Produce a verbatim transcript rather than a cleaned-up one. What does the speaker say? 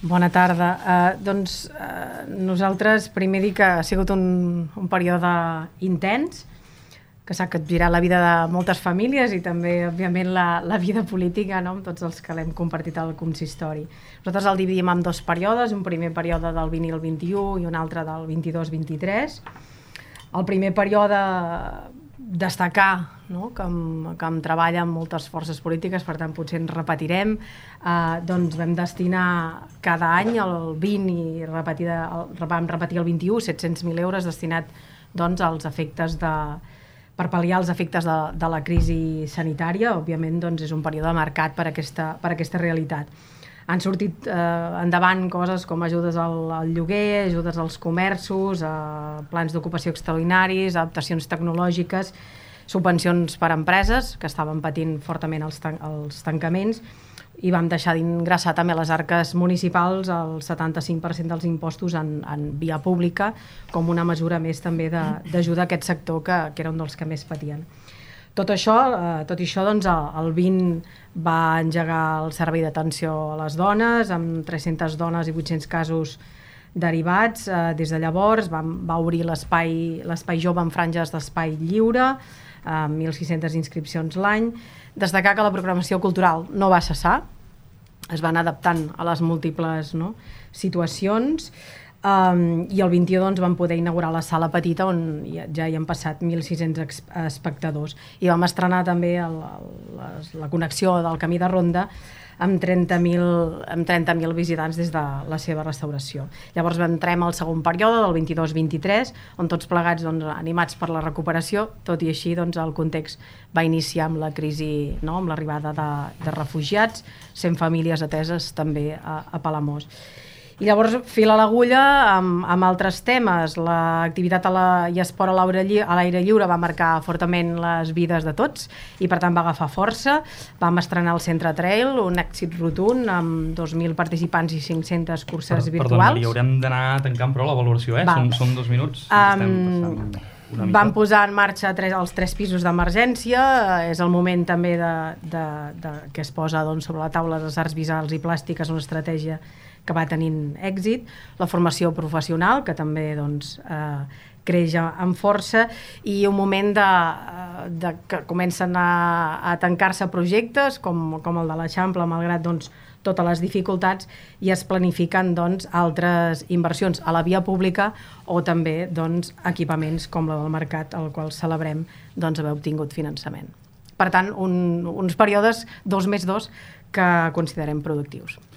Bona tarda. Uh, doncs uh, nosaltres primer dir que ha sigut un, un període intens, que s'ha capgirat la vida de moltes famílies i també, òbviament, la, la vida política, no?, amb tots els que l'hem compartit al consistori. Nosaltres el dividim en dos períodes, un primer període del vint i el vint-i-u i un altre del vint-i-dos vint-i-tres. El primer període destacar, no?, que, em, que em treballa amb moltes forces polítiques, per tant potser ens repetirem, eh, doncs vam destinar cada any el vint i repetida, el, vam repetir el vint-i-u, set-cents mil euros destinat doncs, als efectes de, per pal·liar els efectes de, de la crisi sanitària. Òbviament doncs, és un període marcat per aquesta, per aquesta realitat. Han sortit eh, endavant coses com ajudes al, al lloguer, ajudes als comerços, eh, plans d'ocupació extraordinaris, adaptacions tecnològiques, subvencions per a empreses que estaven patint fortament els, tan els tancaments, i vam deixar d'ingressar també a les arques municipals el setanta-cinc per cent dels impostos en, en via pública, com una mesura més també d'ajuda a aquest sector que, que era un dels que més patien. Tot això, eh, tot i això, doncs, el vint va engegar el servei d'atenció a les dones, amb tres-centes dones i vuit-cents casos derivats. Eh, des de llavors va, va obrir l'espai jove en franges d'espai lliure, eh, mil sis-centes inscripcions l'any. Destacar que la programació cultural no va cessar, es van adaptant a les múltiples, no?, situacions. Um, i el vint-i-u doncs, vam poder inaugurar la sala petita on ja, ja hi han passat mil sis-cents espectadors, i vam estrenar també el, el, les, la connexió del Camí de Ronda amb trenta mil visitants des de la seva restauració. Llavors entrem al segon període del vint-i-dos vint-i-tres, on tots plegats doncs, animats per la recuperació, tot i així doncs, el context va iniciar amb la crisi, no?, amb l'arribada de, de refugiats, cent famílies ateses també a, a Palamós. I llavors fil a l'agulla amb, amb altres temes. L'activitat i esport a l'aire lliure va marcar fortament les vides de tots i per tant va agafar força. Vam estrenar el Centre Trail, un èxit rotund amb dos mil participants i cinc-centes curses per, virtuals. Perdona, Maria, haurem d'anar tancant però la valoració, eh? Són, són dos minuts. Um, vam posar en marxa tres, els tres pisos d'emergència. És el moment també de, de, de, que es posa doncs, sobre la taula les arts visuals i plàstiques, una estratègia que va tenint èxit, la formació professional, que també doncs, eh, creix amb força, i un moment de, de que comencen a, a tancar-se projectes, com, com el de l'Eixample, malgrat doncs, totes les dificultats, i es planifiquen doncs, altres inversions a la via pública o també doncs, equipaments com la del mercat, al qual celebrem doncs, haver obtingut finançament. Per tant, un, uns períodes dos més dos que considerem productius.